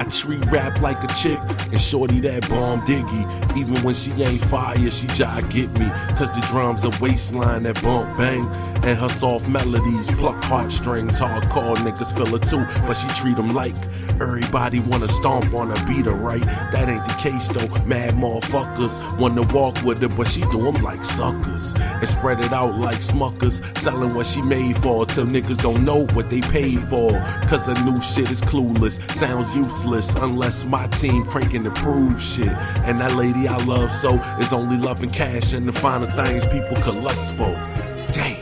treat rap like a chick, and shorty that bomb diggy. Even when she ain't fire, she try to get me. Cause the drums a waistline that bump bang, and her soft melodies pluck heartstrings. Hardcore niggas feel her too, but she treat them like everybody wanna stomp on her, beat her right. That ain't the case though. Mad motherfuckers wanna walk with her, but she do them like suckers and spread it out like Smuckers, selling what she made for till niggas don't know what they paid for. Cause the new shit is clueless, sounds useless unless my team cranking to prove shit. And that lady I love so is only loving cash and the finer things people could lust for. Damn.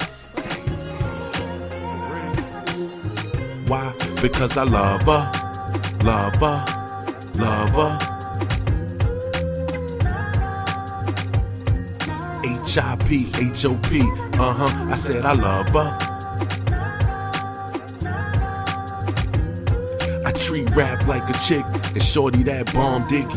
Why? Because I love her, love her, love her. H-I-P-H-O-P, I said I love her. I treat rap like a chick, and shorty that bomb diggy.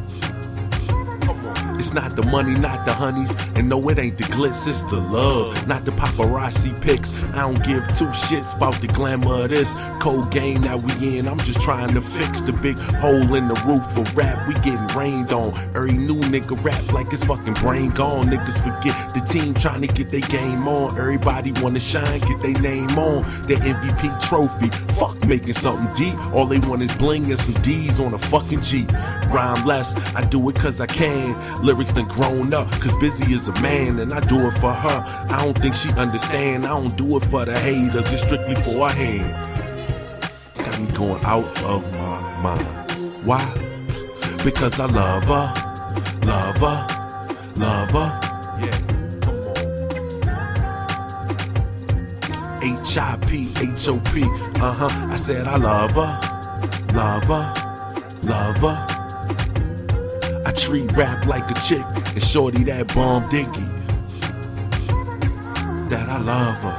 It's not the money, not the honeys, and no, it ain't the glitz, it's the love, not the paparazzi pics. I don't give two shits about the glamour of this cold game that we in. I'm just trying to fix the big hole in the roof for rap. We getting rained on. Every new nigga rap like his fucking brain gone. Niggas forget the team trying to get their game on. Everybody wanna shine, get their name on their MVP trophy. Fuck making something deep. All they want is bling and some D's on a fucking Jeep. Rhyme less, I do it cause I can. Lyrics done grown up, cause busy is a man, and I do it for her. I don't think she understand. I don't do it for the haters, it's strictly for a hand. Got me going out of my mind. Why? Because I love her, love her, love her. Yeah, come on. H-I-P-H-O-P, I said I love her, love her, love her. I treat rap like a chick, and shorty that bomb diggy. That I love her.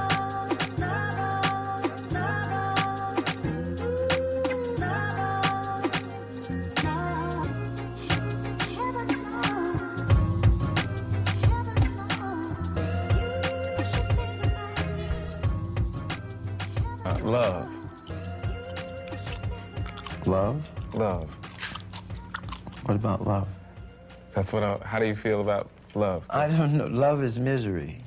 Love. Love? Love. What about love? That's what how do you feel about love? I don't know. Love is misery.